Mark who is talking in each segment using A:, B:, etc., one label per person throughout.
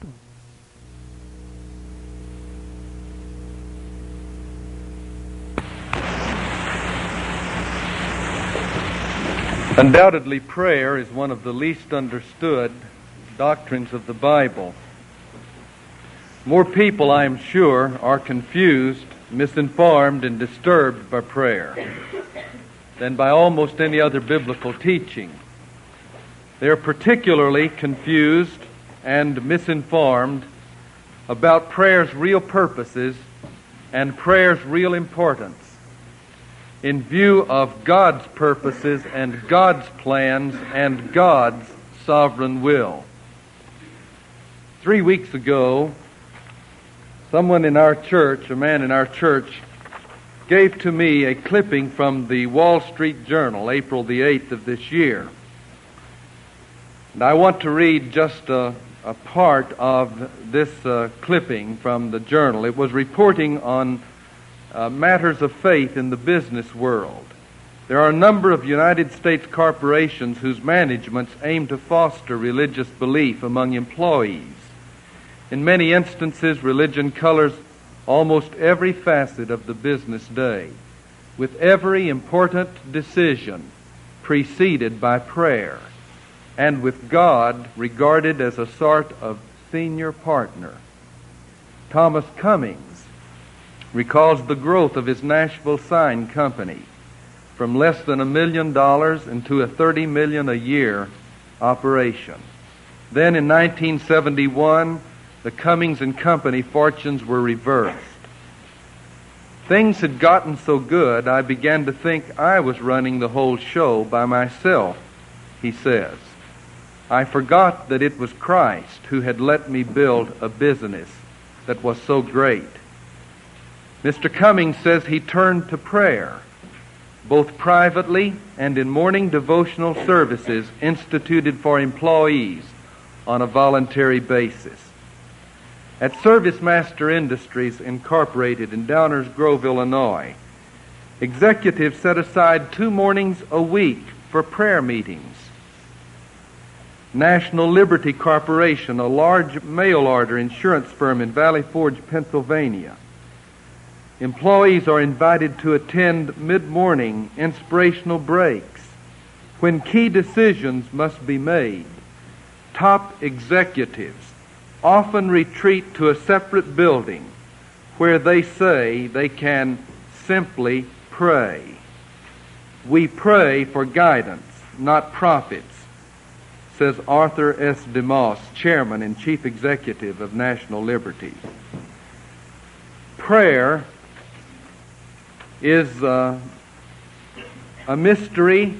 A: Undoubtedly, prayer is one of the least understood doctrines of the Bible. More people, I am sure, are confused, misinformed, and disturbed by prayer than by almost any other biblical teaching. They are particularly confused and misinformed about prayer's real purposes and prayer's real importance in view of God's purposes and God's plans and God's sovereign will. 3 weeks ago, someone in our church, a man in our church, gave to me a clipping from the Wall Street Journal, April the 8th of this year. And I want to read just a part of this clipping from the journal. It was reporting on matters of faith in the business world. There are a number of United States corporations whose managements aim to foster religious belief among employees. In many instances, religion colors almost every facet of the business day, with every important decision preceded by prayer, and with God regarded as a sort of senior partner. Thomas Cummings recalls the growth of his Nashville sign company from less than $1 million into a $30 million a year operation. Then in 1971, the Cummings and Company fortunes were reversed. Things had gotten so good, I began to think I was running the whole show by myself, he says. I forgot that it was Christ who had let me build a business that was so great. Mr. Cummings says he turned to prayer, both privately and in morning devotional services instituted for employees on a voluntary basis. At ServiceMaster Industries, Incorporated in Downers Grove, Illinois, executives set aside 2 mornings a week for prayer meetings. National Liberty Corporation, a large mail-order insurance firm in Valley Forge, Pennsylvania, employees are invited to attend mid-morning inspirational breaks when key decisions must be made. Top executives often retreat to a separate building where they say they can simply pray. We pray for guidance, not profits, says Arthur S. DeMoss, Chairman and Chief Executive of National Liberty. Prayer is a mystery.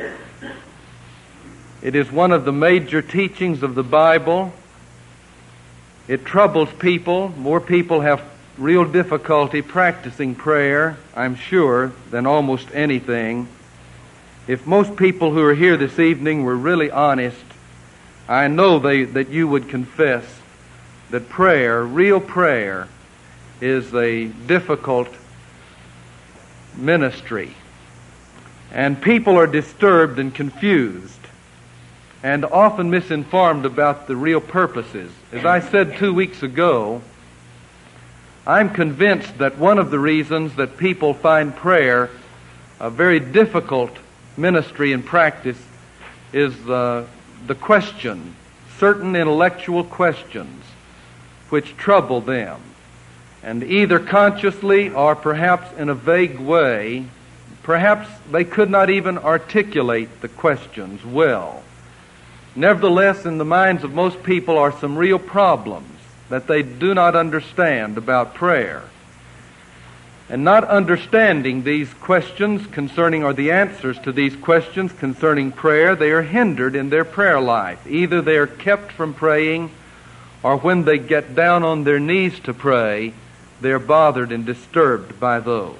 A: It is one of the major teachings of the Bible. It troubles people. More people have real difficulty practicing prayer, I'm sure, than almost anything. If most people who are here this evening were really honest, I know that you would confess that prayer, real prayer, is a difficult ministry. And people are disturbed and confused and often misinformed about the real purposes. As I said 2 weeks ago, I'm convinced that one of the reasons that people find prayer a very difficult ministry and practice is the question, certain intellectual questions which trouble them. And either consciously or perhaps in a vague way, perhaps they could not even articulate the questions well. Nevertheless, in the minds of most people are some real problems that they do not understand about prayer. And not understanding these questions concerning, or the answers to these questions concerning prayer, they are hindered in their prayer life. Either they are kept from praying, or when they get down on their knees to pray, they are bothered and disturbed by those.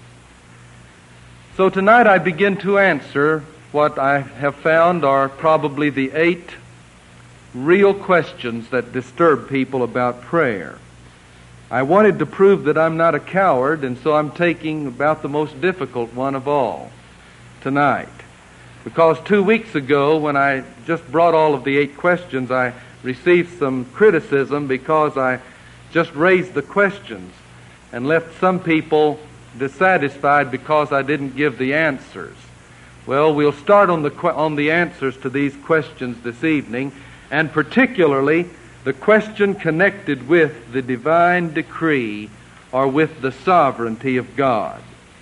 A: So tonight I begin to answer what I have found are probably the 8 real questions that disturb people about prayer. I wanted to prove that I'm not a coward, and so I'm taking about the most difficult one of all tonight. Because 2 weeks ago, when I just brought all of the 8 questions, I received some criticism because I just raised the questions and left some people dissatisfied because I didn't give the answers. Well, we'll start on the answers to these questions this evening, and particularly the question connected with the divine decree or with the sovereignty of God.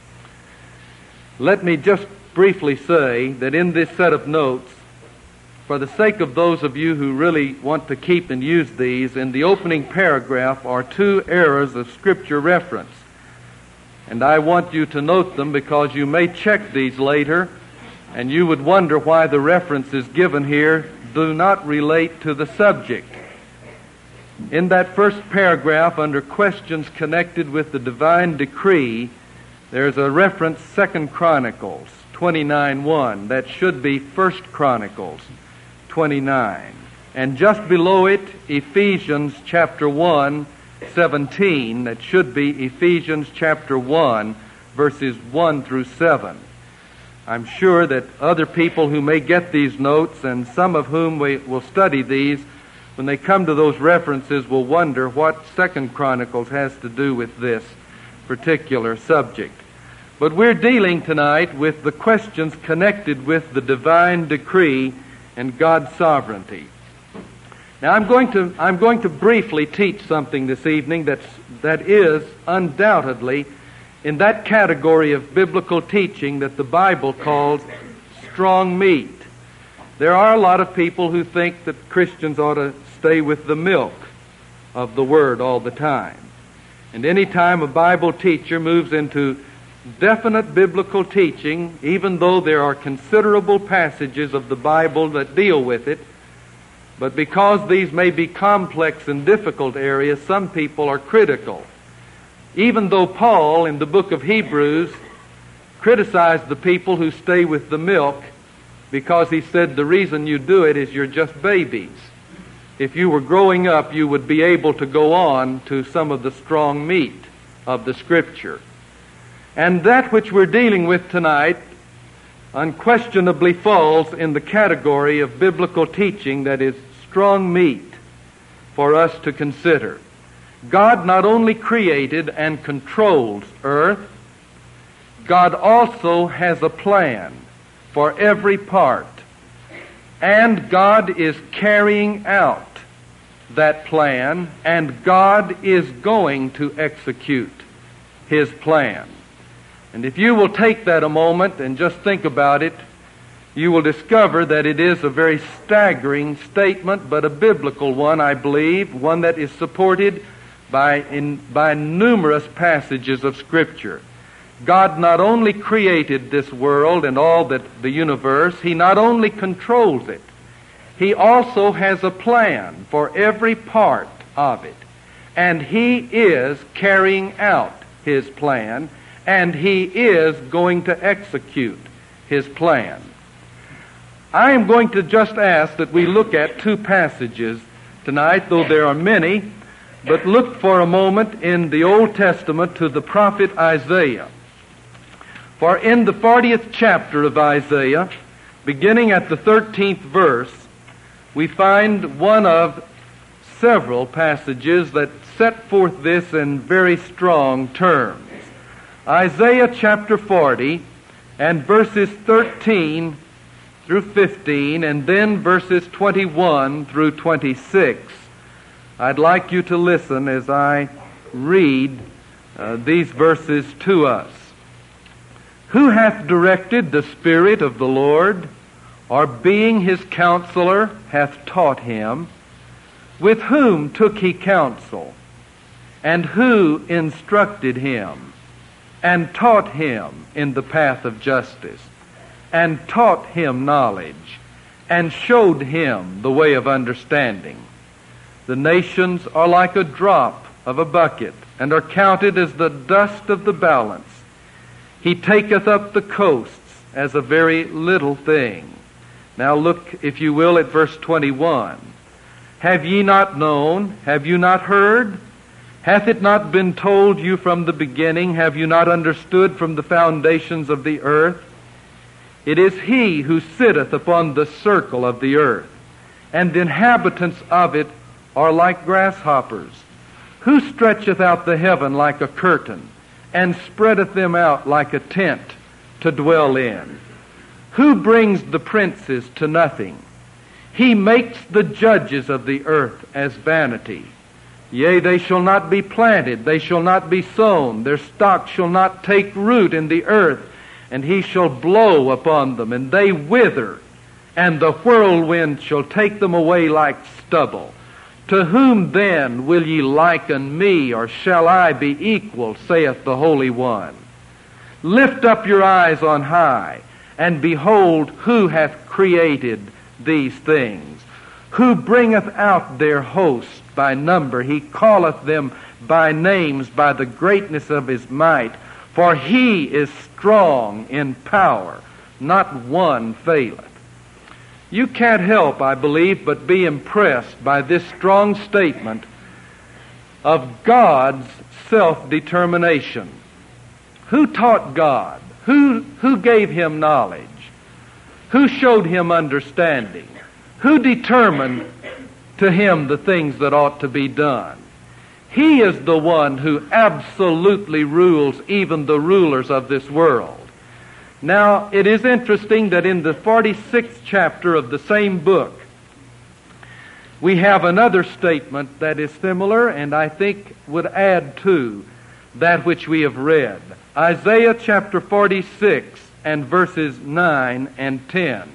A: Let me just briefly say that in this set of notes, for the sake of those of you who really want to keep and use these, in the opening paragraph are two errors of Scripture reference. And I want you to note them because you may check these later and you would wonder why the references given here do not relate to the subject. In that first paragraph, under questions connected with the divine decree, there's a reference 2 Chronicles 29:1. That should be 1 Chronicles 29. And just below it, Ephesians chapter 1:17. That should be Ephesians chapter 1, verses 1 through 7. I'm sure that other people who may get these notes, and some of whom will study these, when they come to those references will wonder what 2 Chronicles has to do with this particular subject. But we're dealing tonight with the questions connected with the divine decree and God's sovereignty. Now I'm going to briefly teach something this evening that is undoubtedly in that category of biblical teaching that the Bible calls strong meat. There are a lot of people who think that Christians ought to stay with the milk of the Word all the time. And any time a Bible teacher moves into definite biblical teaching, even though there are considerable passages of the Bible that deal with it, but because these may be complex and difficult areas, some people are critical. Even though Paul, in the book of Hebrews, criticized the people who stay with the milk, because he said the reason you do it is you're just babies. If you were growing up, you would be able to go on to some of the strong meat of the Scripture. And that which we're dealing with tonight unquestionably falls in the category of biblical teaching that is strong meat for us to consider. God not only created and controls earth, God also has a plan for every part. And God is carrying out that plan, and God is going to execute His plan. And if you will take that a moment and just think about it, you will discover that it is a very staggering statement, but a biblical one, I believe, one that is supported by numerous passages of Scripture. God not only created this world and all the universe, He not only controls it, He also has a plan for every part of it. And He is carrying out His plan, and He is going to execute His plan. I am going to just ask that we look at two passages tonight, though there are many, but look for a moment in the Old Testament to the prophet Isaiah. For in the 40th chapter of Isaiah, beginning at the 13th verse, we find one of several passages that set forth this in very strong terms. Isaiah chapter 40 and verses 13 through 15, and then verses 21 through 26. I'd like you to listen as I read these verses to us. Who hath directed the Spirit of the Lord, or being His counselor hath taught him? With whom took he counsel? And who instructed him? And taught him in the path of justice? And taught him knowledge? And showed him the way of understanding? The nations are like a drop of a bucket, and are counted as the dust of the balance. He taketh up the coasts as a very little thing. Now look, if you will, at verse 21. Have ye not known? Have you not heard? Hath it not been told you from the beginning? Have you not understood from the foundations of the earth? It is He who sitteth upon the circle of the earth, and the inhabitants of it are like grasshoppers. Who stretcheth out the heaven like a curtain, and spreadeth them out like a tent to dwell in? Who brings the princes to nothing? He makes the judges of the earth as vanity. Yea, they shall not be planted, they shall not be sown, their stock shall not take root in the earth, and he shall blow upon them, and they wither, and the whirlwind shall take them away like stubble. To whom then will ye liken me, or shall I be equal, saith the Holy One? Lift up your eyes on high, and behold who hath created these things. Who bringeth out their hosts by number? He calleth them by names, by the greatness of his might. For he is strong in power, not one faileth. You can't help, I believe, but be impressed by this strong statement of God's self-determination. Who taught God? Who gave him knowledge? Who showed him understanding? Who determined to him the things that ought to be done? He is the one who absolutely rules even the rulers of this world. Now, it is interesting that in the 46th chapter of the same book, we have another statement that is similar and I think would add to that which we have read. Isaiah chapter 46 and verses 9 and 10.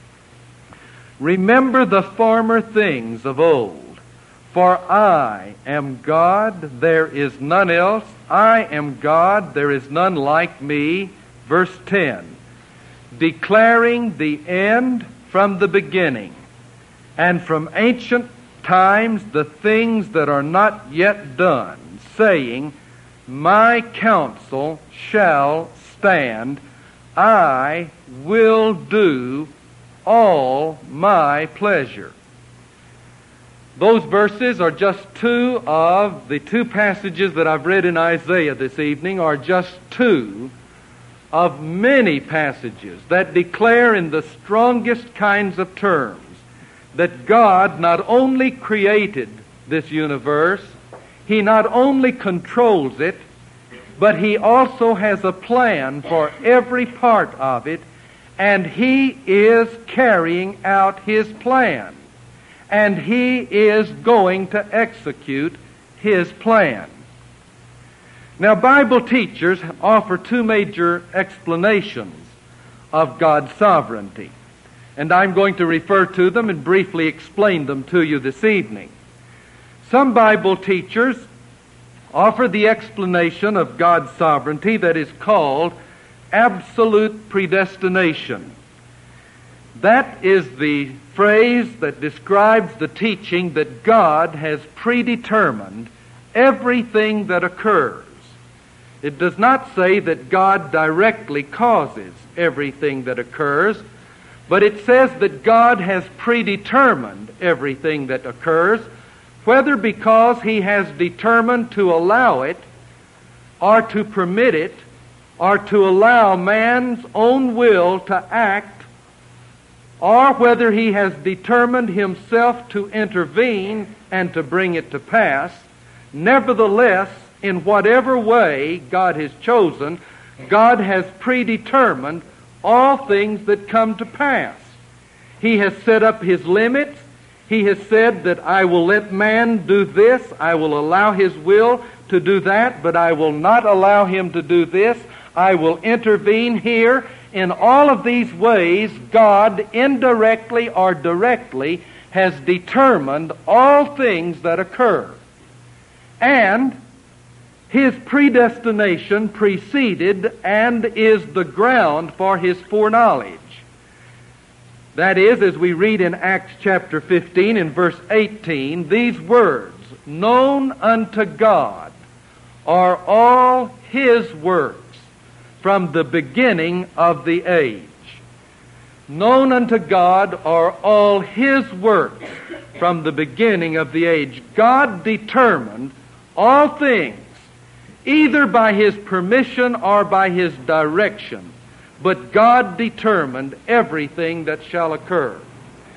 A: Remember the former things of old, for I am God, there is none else. I am God, there is none like me. Verse 10, declaring the end from the beginning, and from ancient times the things that are not yet done, saying, my counsel shall stand, I will do all my pleasure. Those verses are just two of the two passages that I've read in Isaiah this evening, are just two of many passages that declare in the strongest kinds of terms that God not only created this universe, he not only controls it, but he also has a plan for every part of it, and he is carrying out his plan, and he is going to execute his plan. Now, Bible teachers offer two major explanations of God's sovereignty, and I'm going to refer to them and briefly explain them to you this evening. Some Bible teachers offer the explanation of God's sovereignty that is called absolute predestination. That is the phrase that describes the teaching that God has predetermined everything that occurs. It does not say that God directly causes everything that occurs, but it says that God has predetermined everything that occurs, whether because he has determined to allow it, or to permit it, or to allow man's own will to act, or whether he has determined himself to intervene and to bring it to pass. Nevertheless, in whatever way God has chosen, God has predetermined all things that come to pass. He has set up his limits. He has said that I will let man do this, I will allow his will to do that, but I will not allow him to do this. I will intervene here. In all of these ways, God, indirectly or directly, has determined all things that occur. And his predestination preceded and is the ground for his foreknowledge. That is, as we read in Acts chapter 15 and verse 18, these words, known unto God are all his works from the beginning of the age. Known unto God are all his works from the beginning of the age. God determined all things, either by his permission or by his direction. But God determined everything that shall occur.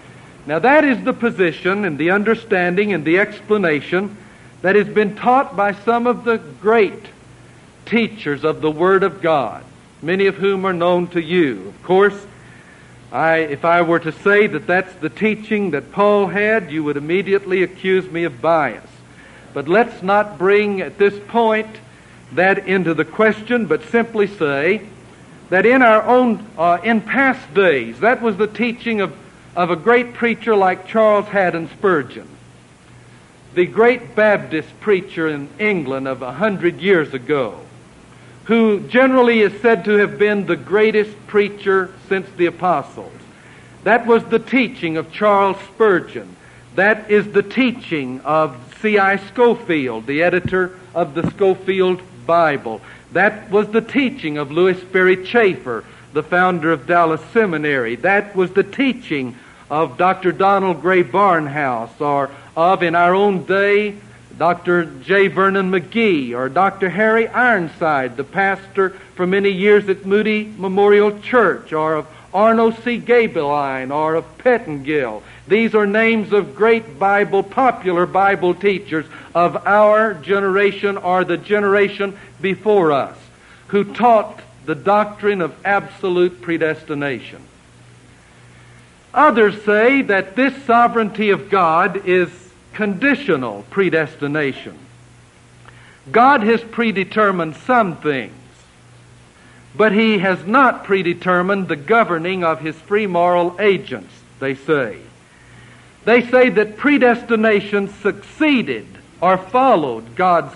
A: Now that is the position and the understanding and the explanation that has been taught by some of the great teachers of the Word of God, many of whom are known to you. Of course, if I were to say that that's the teaching that Paul had, you would immediately accuse me of bias. But let's not bring at this point that into the question, but simply say that in our own, in past days, that was the teaching of a great preacher like Charles Haddon Spurgeon, the great Baptist preacher in England of 100 years ago, who generally is said to have been the greatest preacher since the apostles. That was the teaching of Charles Spurgeon. That is the teaching of C.I. Scofield, the editor of the Scofield Bible. That was the teaching of Louis Sperry Chafer, the founder of Dallas Seminary. That was the teaching of Dr. Donald Gray Barnhouse, or of, in our own day, Dr. J. Vernon McGee, or Dr. Harry Ironside, the pastor for many years at Moody Memorial Church, or of Arno C. Gabeline, or of Pettingill. These are names of great popular Bible teachers of our generation or the generation before us, who taught the doctrine of absolute predestination. Others say that this sovereignty of God is conditional predestination. God has predetermined some things, but He has not predetermined the governing of His free moral agents, they say. They say that predestination succeeded or followed God's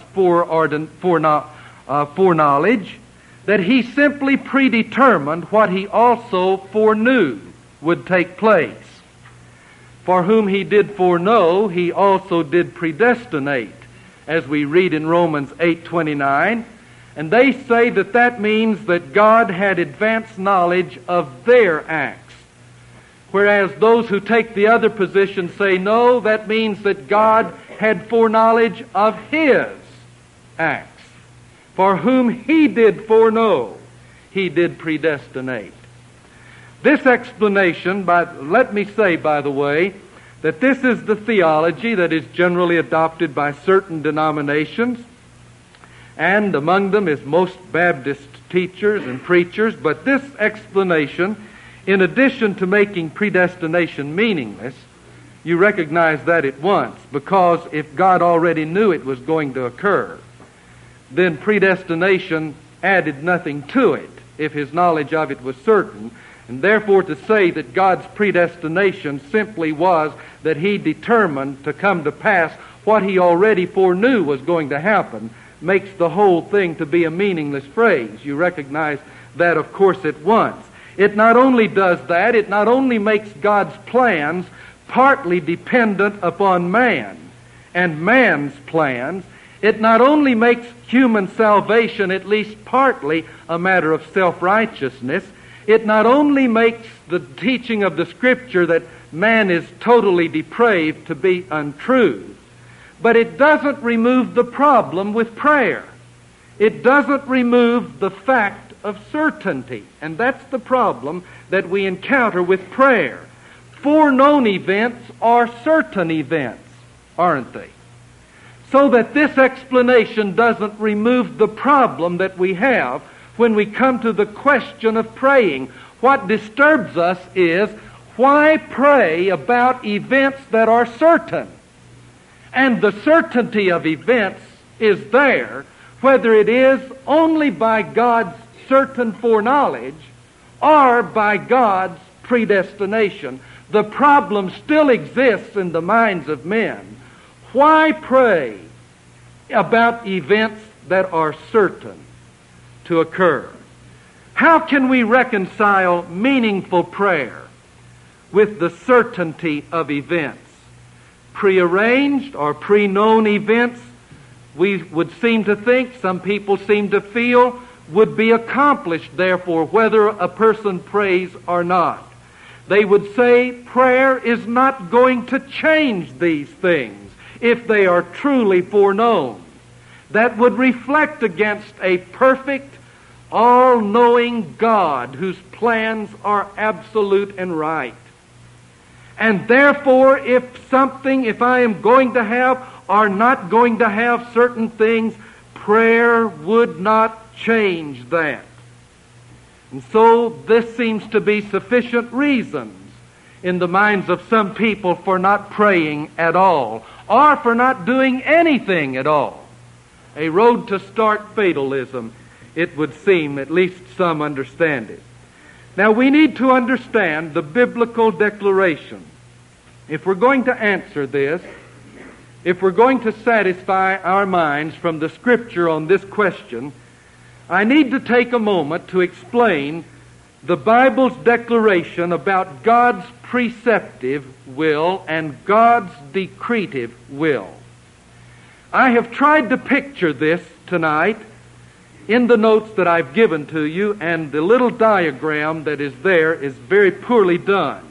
A: foreknowledge, that He simply predetermined what He also foreknew would take place. For whom He did foreknow, He also did predestinate, as we read in Romans 8:29. And they say that that means that God had advanced knowledge of their acts. Whereas those who take the other position say, no, that means that God had foreknowledge of His acts. For whom He did foreknow, He did predestinate. This explanation, let me say, by the way, that this is the theology that is generally adopted by certain denominations, and among them is most Baptist teachers and preachers. But this explanation, in addition to making predestination meaningless, you recognize that at once, because if God already knew it was going to occur, then predestination added nothing to it if His knowledge of it was certain. And therefore to say that God's predestination simply was that He determined to come to pass what He already foreknew was going to happen makes the whole thing to be a meaningless phrase. You recognize that, of course, at once. It not only does that, it not only makes God's plans partly dependent upon man and man's plans, it not only makes human salvation at least partly a matter of self-righteousness, it not only makes the teaching of the Scripture that man is totally depraved to be untrue, but it doesn't remove the problem with prayer. It doesn't remove the fact of certainty, and that's the problem that we encounter with prayer. Foreknown events are certain events, aren't they? So that this explanation doesn't remove the problem that we have when we come to the question of praying. What disturbs us is, why pray about events that are certain? And the certainty of events is there, whether it is only by God's certain foreknowledge or by God's predestination. The problem still exists in the minds of men. Why pray about events that are certain to occur? How can we reconcile meaningful prayer with the certainty of events? Prearranged or pre-known events, we would seem to think, some people seem to feel, would be accomplished, therefore, whether a person prays or not. They would say prayer is not going to change these things if they are truly foreknown. That would reflect against a perfect, all-knowing God whose plans are absolute and right. And therefore, if I am going to have or not going to have certain things, prayer would not change that. And so this seems to be sufficient reasons in the minds of some people for not praying at all, or for not doing anything at all. A road to start fatalism, it would seem, at least some understand it. Now we need to understand the biblical declaration. If we're going to answer this, if we're going to satisfy our minds from the Scripture on this question, I need to take a moment to explain the Bible's declaration about God's preceptive will and God's decretive will. I have tried to picture this tonight in the notes that I've given to you, and the little diagram that is there is very poorly done.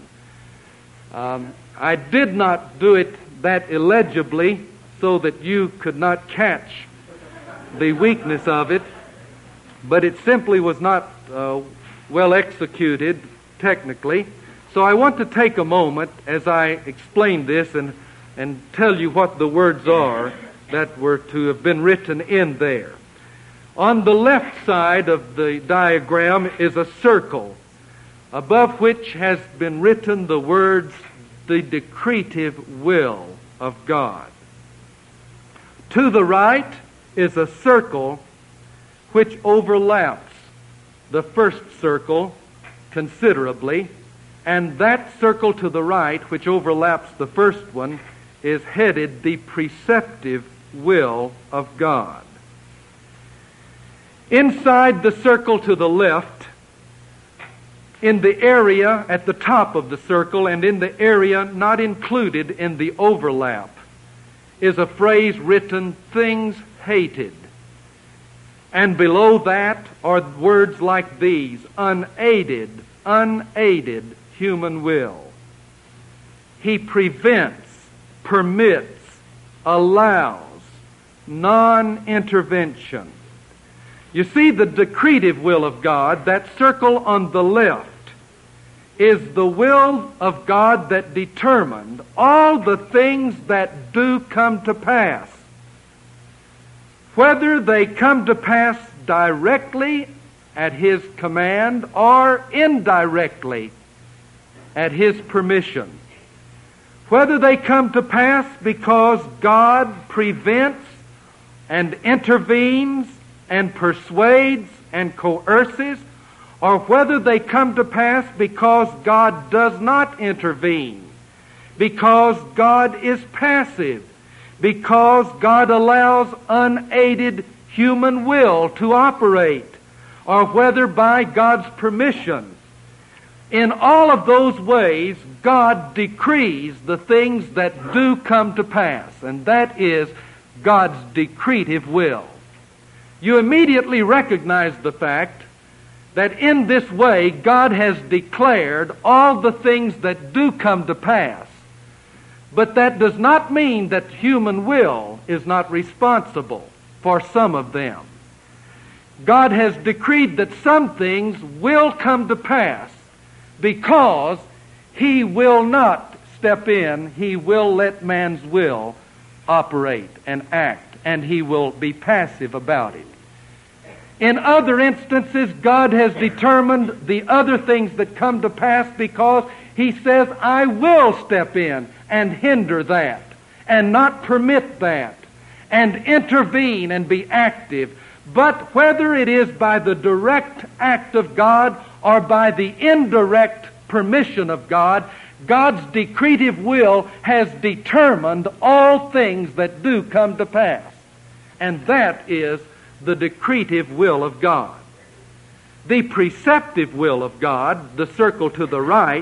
A: I did not do it that illegibly so that you could not catch the weakness of it, but it simply was not well executed technically. So I want to take a moment as I explain this and tell you what the words are that were to have been written in there. On the left side of the diagram is a circle, above which has been written the words, the decretive will of God. To the right is a circle which overlaps the first circle considerably, and that circle to the right, which overlaps the first one, is headed the preceptive will of God. Inside the circle to the left, in the area at the top of the circle and in the area not included in the overlap, is a phrase written, things hated. And below that are words like these, unaided human will. He prevents, permits, allows, non-intervention. You see, the decretive will of God, that circle on the left, is the will of God that determined all the things that do come to pass. Whether they come to pass directly at His command or indirectly at His permission. Whether they come to pass because God prevents and intervenes and persuades and coerces, or whether they come to pass because God does not intervene, because God is passive, because God allows unaided human will to operate, or whether by God's permission. In all of those ways, God decrees the things that do come to pass, and that is God's decretive will. You immediately recognize the fact that in this way God has declared all the things that do come to pass. But that does not mean that human will is not responsible for some of them. God has decreed that some things will come to pass because He will not step in. He will let man's will operate and act, and He will be passive about it. In other instances, God has determined the other things that come to pass because He says, I will step in and hinder that, and not permit that, and intervene and be active. But whether it is by the direct act of God or by the indirect permission of God, God's decretive will has determined all things that do come to pass. And that is the decretive will of God. The preceptive will of God, the circle to the right,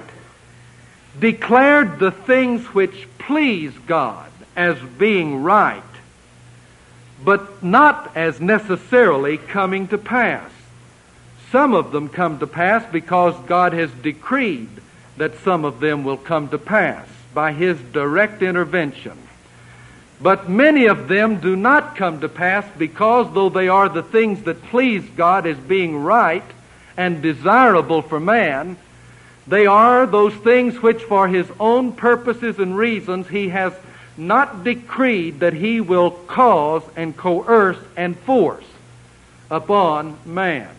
A: declared the things which please God as being right, but not as necessarily coming to pass. Some of them come to pass because God has decreed that some of them will come to pass by His direct intervention. But many of them do not come to pass because, though they are the things that please God as being right and desirable for man, They are those things which for His own purposes and reasons He has not decreed that He will cause and coerce and force upon man.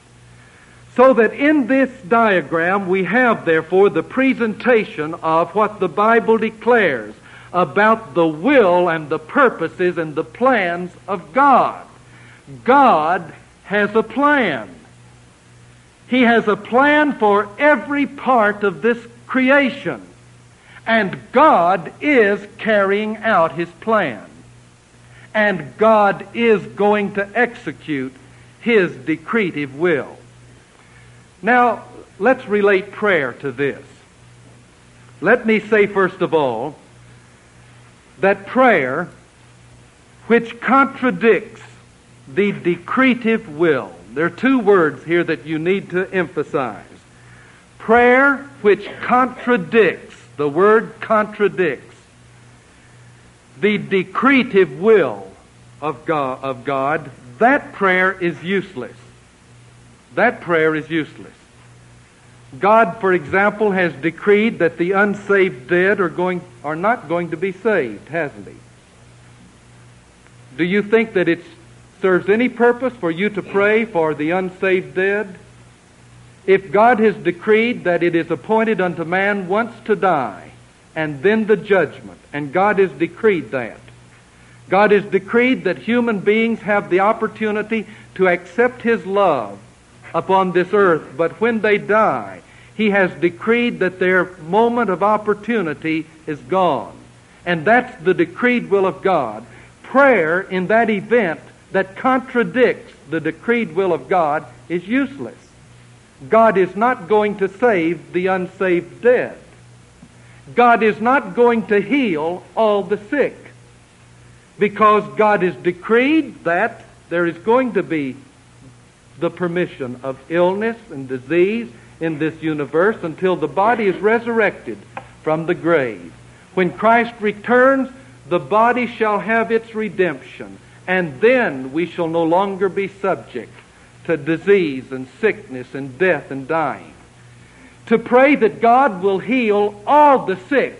A: So that in this diagram we have therefore the presentation of what the Bible declares about the will and the purposes and the plans of God. God has a plan. He has a plan for every part of this creation. And God is carrying out His plan. And God is going to execute His decretive will. Now, let's relate prayer to this. Let me say first of all that prayer, which contradicts the decretive will, there are two words here that you need to emphasize. Prayer which contradicts, the word contradicts, the decretive will of God, that prayer is useless. That prayer is useless. God, for example, has decreed that the unsaved dead are not going to be saved, hasn't He? Do you think that it serves any purpose for you to pray for the unsaved dead? If God has decreed that it is appointed unto man once to die, and then the judgment, and God has decreed that, God has decreed that human beings have the opportunity to accept His love upon this earth, but when they die, He has decreed that their moment of opportunity is gone. And that's the decreed will of God. Prayer in that event that contradicts the decreed will of God is useless. God is not going to save the unsaved dead. God is not going to heal all the sick, because God has decreed that there is going to be the permission of illness and disease in this universe until the body is resurrected from the grave. When Christ returns, the body shall have its redemption, and then we shall no longer be subject to disease and sickness and death and dying. To pray that God will heal all the sick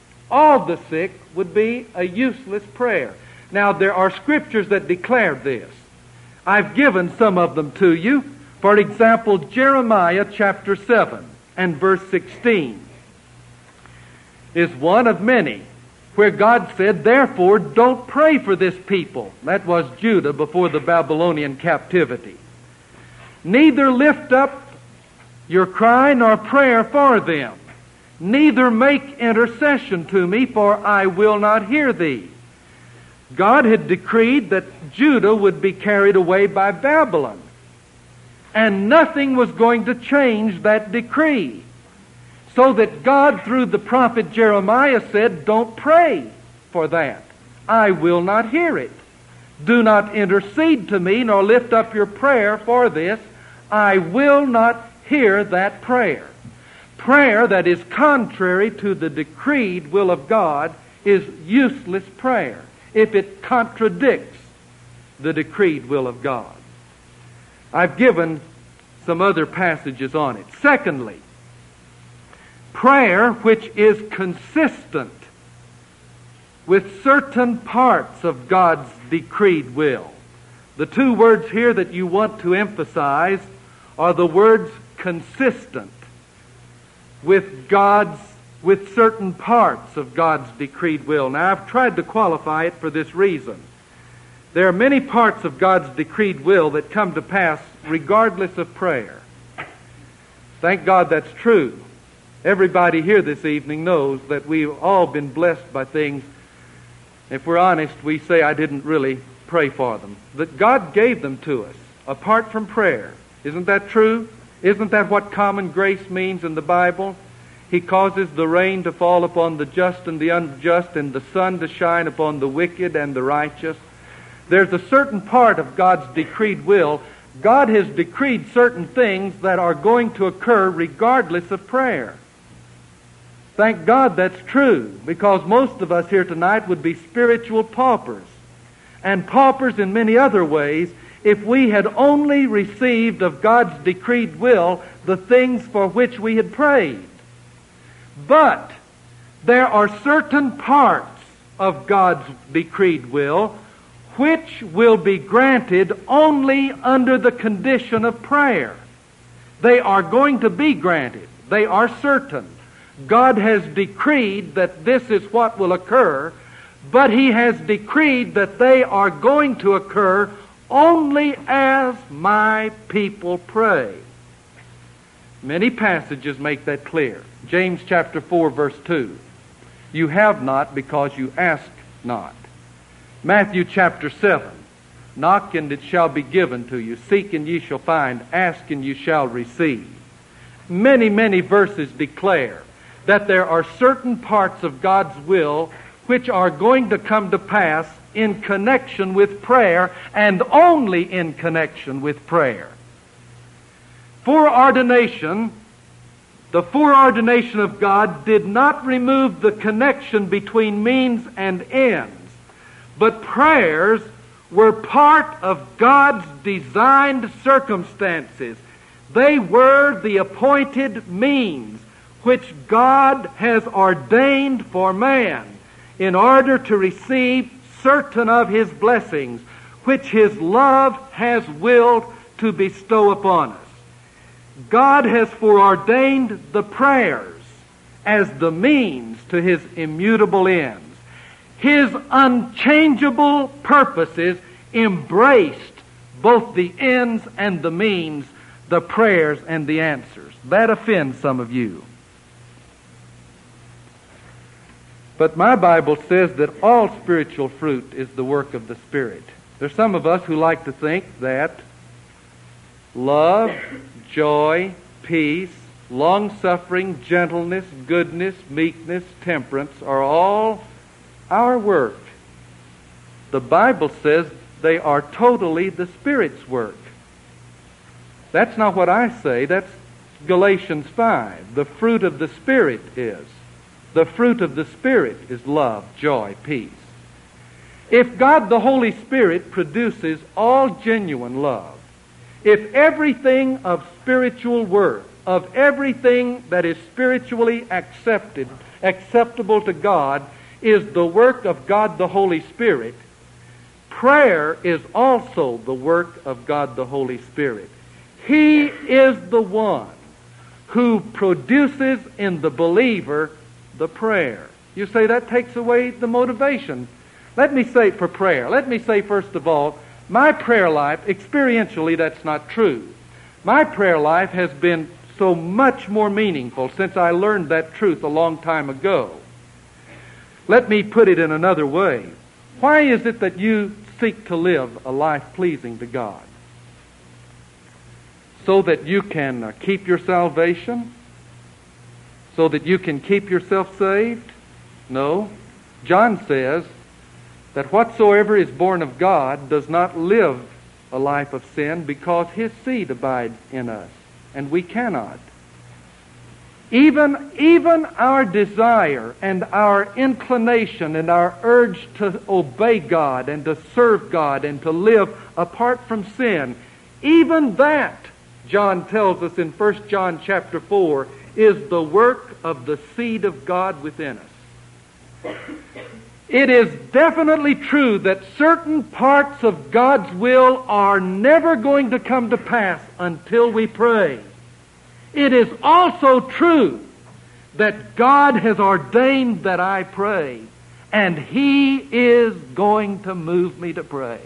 A: would be a useless prayer. Now, there are scriptures that declare this. I've given some of them to you. For example, Jeremiah chapter 7 and verse 16 is one of many where God said, therefore, don't pray for this people. That was Judah before the Babylonian captivity. Neither lift up your cry nor prayer for them. Neither make intercession to me, for I will not hear thee. God had decreed that Judah would be carried away by Babylon. And nothing was going to change that decree. So that God, through the prophet Jeremiah, said, don't pray for that. I will not hear it. Do not intercede to me, nor lift up your prayer for this. I will not hear that prayer. Prayer that is contrary to the decreed will of God is useless prayer if it contradicts the decreed will of God. I've given some other passages on it. Secondly, prayer which is consistent with certain parts of God's decreed will. The two words here that you want to emphasize are the words consistent with certain parts of God's decreed will. Now, I've tried to qualify it for this reason. There are many parts of God's decreed will that come to pass regardless of prayer. Thank God that's true. Everybody here this evening knows that we've all been blessed by things. If we're honest, we say, I didn't really pray for them. That God gave them to us apart from prayer. Isn't that true? Isn't that what common grace means in the Bible? He causes the rain to fall upon the just and the unjust, and the sun to shine upon the wicked and the righteous. There's a certain part of God's decreed will. God has decreed certain things that are going to occur regardless of prayer. Thank God that's true, because most of us here tonight would be spiritual paupers. And paupers in many other ways if we had only received of God's decreed will the things for which we had prayed. But there are certain parts of God's decreed will which will be granted only under the condition of prayer. They are going to be granted. They are certain. God has decreed that this is what will occur, but He has decreed that they are going to occur only as my people pray. Many passages make that clear. James chapter 4, verse 2. You have not because you ask not. Matthew chapter 7. Knock and it shall be given to you. Seek and ye shall find. Ask and you shall receive. Many, many verses declare that there are certain parts of God's will which are going to come to pass in connection with prayer, and only in connection with prayer. Foreordination, the foreordination of God did not remove the connection between means and ends, but prayers were part of God's designed circumstances. They were the appointed means which God has ordained for man in order to receive certain of His blessings, which His love has willed to bestow upon us. God has foreordained the prayers as the means to His immutable ends. His unchangeable purposes embraced both the ends and the means, the prayers and the answers. That offends some of you. But my Bible says that all spiritual fruit is the work of the Spirit. There's some of us who like to think that love, joy, peace, long-suffering, gentleness, goodness, meekness, temperance are all our work. The Bible says they are totally the Spirit's work. That's not what I say. That's Galatians 5. The fruit of the Spirit is. The fruit of the Spirit is love, joy, peace. If God the Holy Spirit produces all genuine love, if everything of spiritual worth, of everything that is spiritually acceptable to God, is the work of God the Holy Spirit, prayer is also the work of God the Holy Spirit. He is the one who produces in the believer the prayer. You say that takes away the motivation. Let me say for prayer. Let me say first of all, my prayer life, experientially that's not true. My prayer life has been so much more meaningful since I learned that truth a long time ago. Let me put it in another way. Why is it that you seek to live a life pleasing to God? So that you can keep your salvation? So that you can keep yourself saved? No. John says that whatsoever is born of God does not live a life of sin because His seed abides in us, and we cannot. Even our desire and our inclination and our urge to obey God and to serve God and to live apart from sin, even that, John tells us in 1 John chapter 4, is the work of the seed of God within us. It is definitely true that certain parts of God's will are never going to come to pass until we pray. It is also true that God has ordained that I pray, and He is going to move me to pray.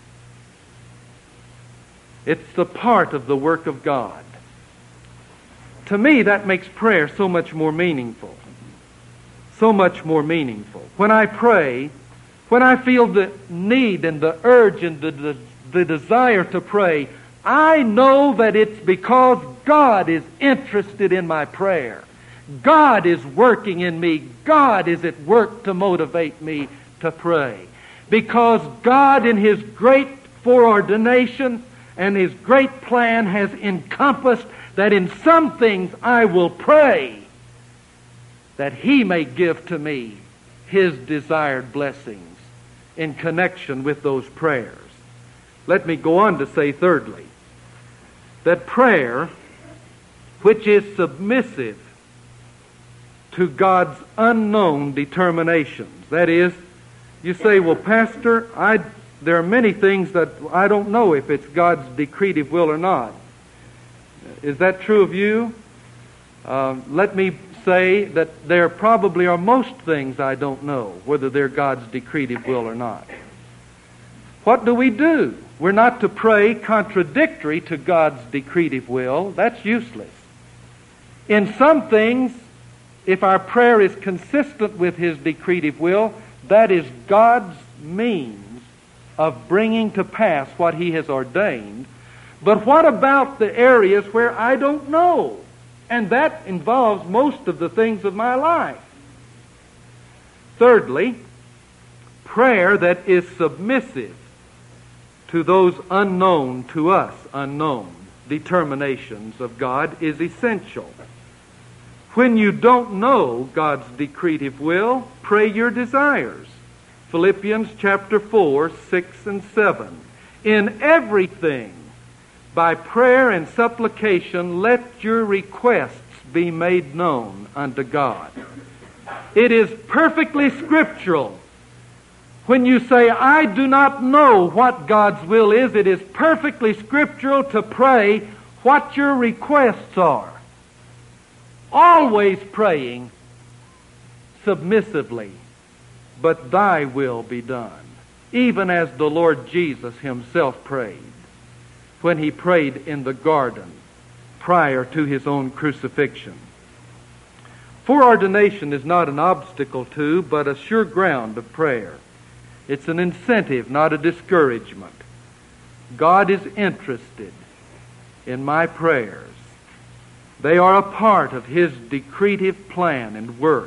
A: It's the part of the work of God. To me, that makes prayer so much more meaningful. So much more meaningful. When I pray, when I feel the need and the urge and the desire to pray, I know that it's because God is interested in my prayer. God is working in me. God is at work to motivate me to pray. Because God in His great foreordination and His great plan has encompassed that in some things I will pray that He may give to me His desired blessings in connection with those prayers. Let me go on to say, thirdly, that prayer, which is submissive to God's unknown determinations. That is, you say, well, Pastor, there are many things that I don't know if it's God's decretive will or not. Is that true of you? Let me say that there probably are most things I don't know, whether they're God's decretive will or not. What do? We're not to pray contradictory to God's decretive will. That's useless. In some things, if our prayer is consistent with His decretive will, that is God's means of bringing to pass what He has ordained. But what about the areas where I don't know? And that involves most of the things of my life. Thirdly, prayer that is submissive to those unknown to us, unknown determinations of God is essential. When you don't know God's decretive will, pray your desires. Philippians chapter 4, 6 and 7. In everything, by prayer and supplication, let your requests be made known unto God. It is perfectly scriptural. When you say, I do not know what God's will is, it is perfectly scriptural to pray what your requests are. Always praying submissively, but thy will be done. Even as the Lord Jesus Himself prayed when He prayed in the garden prior to His own crucifixion. Foreordination is not an obstacle to, but a sure ground of prayer. It's an incentive, not a discouragement. God is interested in my prayers. They are a part of His decretive plan and work.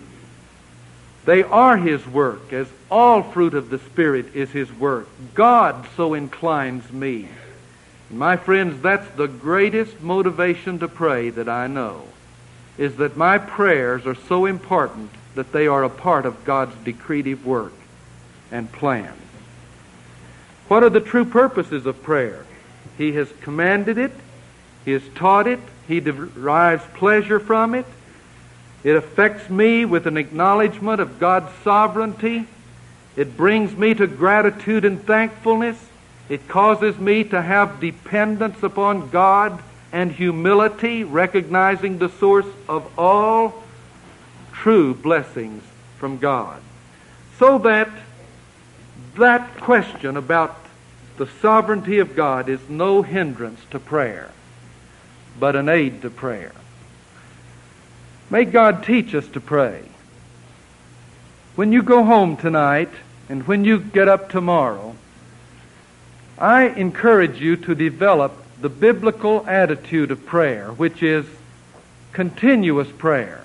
A: They are His work, as all fruit of the Spirit is His work. God so inclines me. My friends, that's the greatest motivation to pray that I know, is that my prayers are so important that they are a part of God's decretive work and plan. What are the true purposes of prayer? He has commanded it. He has taught it. He derives pleasure from it. It affects me with an acknowledgement of God's sovereignty. It brings me to gratitude and thankfulness. It causes me to have dependence upon God and humility, recognizing the source of all true blessings from God. So that question about the sovereignty of God is no hindrance to prayer, but an aid to prayer. May God teach us to pray. When you go home tonight and when you get up tomorrow, I encourage you to develop the biblical attitude of prayer, which is continuous prayer.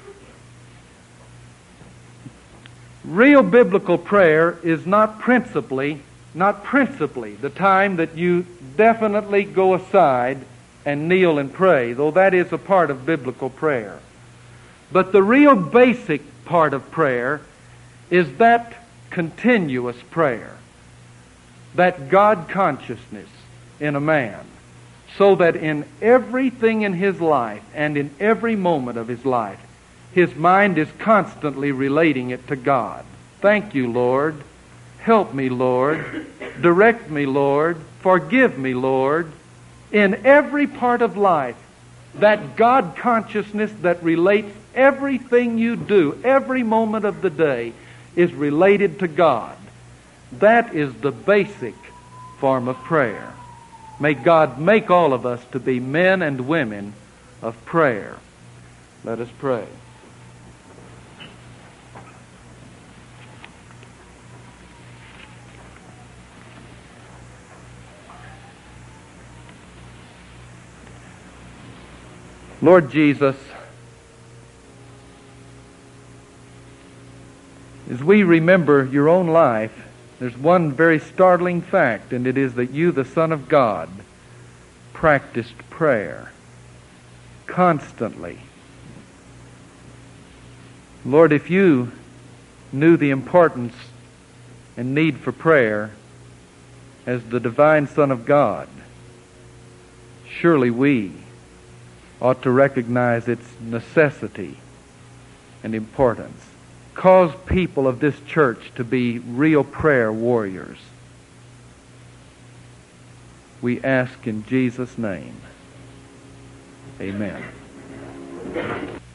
A: Real biblical prayer is not principally the time that you definitely go aside and kneel and pray, though that is a part of biblical prayer. But the real basic part of prayer is that continuous prayer, that God consciousness in a man, so that in everything in his life and in every moment of his life, his mind is constantly relating it to God. Thank you, Lord. Help me, Lord. Direct me, Lord. Forgive me, Lord. In every part of life, that God consciousness that relates everything you do, every moment of the day, is related to God. That is the basic form of prayer. May God make all of us to be men and women of prayer. Let us pray. Lord Jesus, as we remember your own life, there's one very startling fact, and it is that you, the Son of God, practiced prayer constantly. Lord, if you knew the importance and need for prayer, as the divine Son of God, surely we ought to recognize its necessity and importance. Cause people of this church to be real prayer warriors. We ask in Jesus' name. Amen.